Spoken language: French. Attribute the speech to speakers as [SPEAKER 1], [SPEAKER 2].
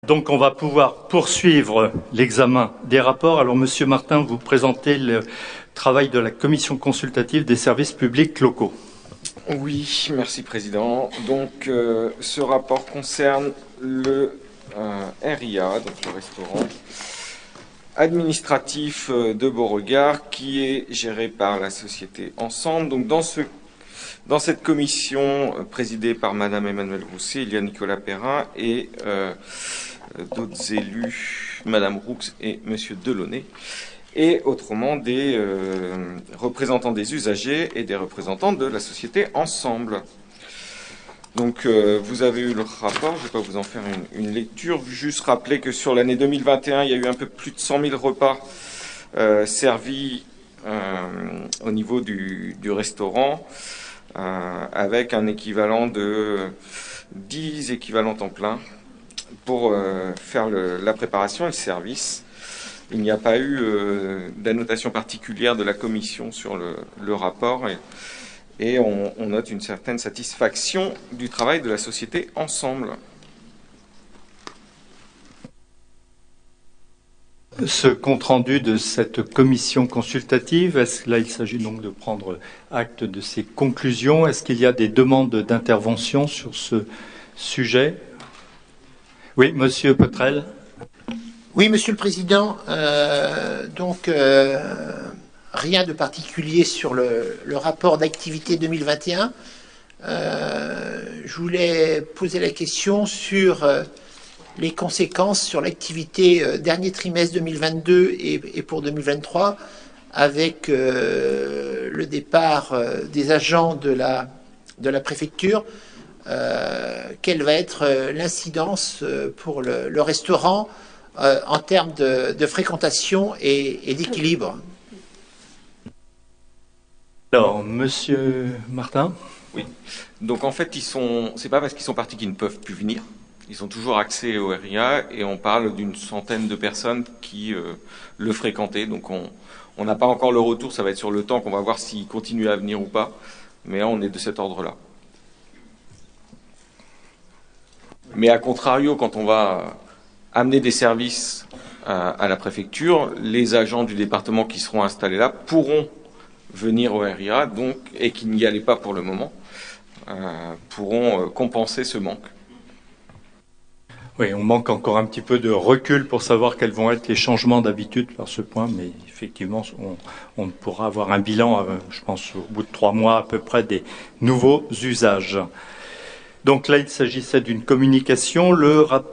[SPEAKER 1] Donc on va pouvoir poursuivre l'examen des rapports. Alors Monsieur Martin, vous présentez le travail de la commission consultative des services publics locaux.
[SPEAKER 2] Oui, merci Président. Donc ce rapport concerne le RIA, donc le restaurant administratif de Beauregard, qui est géré par la société Ensemble. Donc dans cette commission présidée par Madame Emmanuelle Rousset, il y a Nicolas Perrin et d'autres élus, Madame Roux et Monsieur Delaunay, et autrement des représentants des usagers et des représentants de la société Ensemble. Donc vous avez eu le rapport, je ne vais pas vous en faire une lecture, juste rappeler que sur l'année 2021, il y a eu un peu plus de 100 000 repas servis au niveau du restaurant, avec un équivalent de 10 équivalents temps plein pour faire la préparation et le service. Il n'y a pas eu d'annotation particulière de la commission sur le rapport et on note une certaine satisfaction du travail de la société Ensemble.
[SPEAKER 1] Ce compte-rendu de cette commission consultative, là il s'agit donc de prendre acte de ces conclusions. Est-ce qu'il y a des demandes d'intervention sur ce sujet ? Oui, Monsieur Petrel.
[SPEAKER 3] Oui, Monsieur le Président. Rien de particulier sur le rapport d'activité 2021. Je voulais poser la question sur les conséquences sur l'activité dernier trimestre 2022 et pour 2023, avec le départ des agents de la préfecture. Quelle va être l'incidence pour le restaurant en termes de fréquentation et d'équilibre?
[SPEAKER 1] Alors, Monsieur Martin.
[SPEAKER 2] Oui. Donc en fait, c'est pas parce qu'ils sont partis qu'ils ne peuvent plus venir. Ils ont toujours accès au RIA et on parle d'une centaine de personnes qui le fréquentaient. Donc on n'a pas encore le retour, ça va être sur le temps qu'on va voir s'ils continuent à venir ou pas. Mais là, on est de cet ordre-là. Mais à contrario, quand on va amener des services à la préfecture, les agents du département qui seront installés là pourront venir au RIA, donc, et qui n'y allaient pas pour le moment, pourront compenser ce manque.
[SPEAKER 1] Oui, on manque encore un petit peu de recul pour savoir quels vont être les changements d'habitude par ce point, mais effectivement, on pourra avoir un bilan, je pense, au bout de 3 mois à peu près des nouveaux usages. Donc là, il s'agissait d'une communication. Le rapport